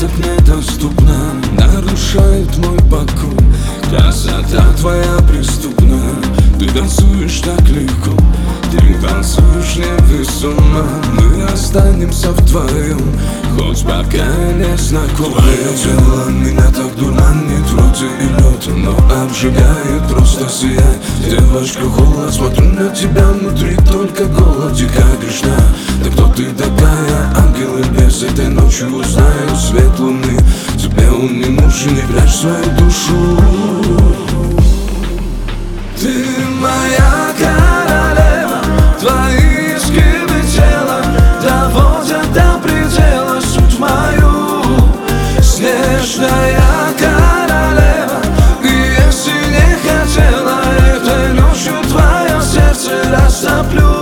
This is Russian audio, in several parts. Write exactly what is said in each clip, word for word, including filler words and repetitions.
так недоступна, нарушает мой покой. Красота твоя преступна, ты танцуешь так легко, ты танцуешь невесомо. Мы останемся вдвоем, хоть пока не знакомы. Твое тело меня так дурманит, вроде и лед, но обжигает, просто сияет. Девочка, холод, смотрю на тебя, внутри только голод. Дикая грешна, да кто ты такая? Ангел или бес, этой ночью узнаю свет луны. Тебе он не нужен, не прячь свою душу. Ты моя королева, твои изгибы тела доводят до предела суть мою. Снежная королева, и если не хотела, этой ночью твое сердце растоплю.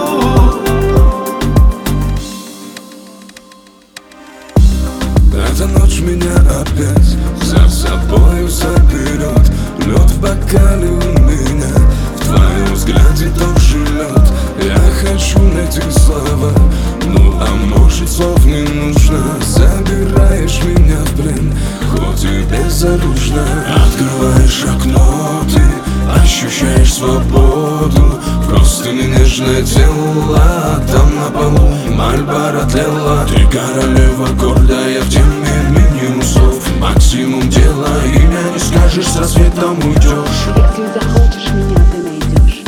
Эта ночь меня опять за собою заберет. Лед в бокале у меня, в твоем взгляде тот же лед. Я хочу найти слова, ну а может слов не нужно. Забираешь меня в плен, хоть и безоружно. Открываешь окно, ты ощущаешь свободу. Просто не нежное тело, там на полу Мальборо тлела. Ты королева гордая, в теме минимум слов, максимум дела. Имя не скажешь, с рассветом уйдешь. Если захочешь меня, ты найдешь.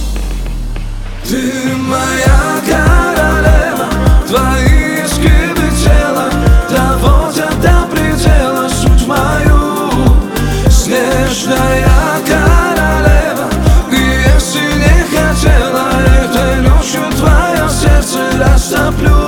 Ты моя королева, твои изгибы тела доводят до предела суть мою. Снежная королева, и если не хотела, этой ночью твое сердце растоплю.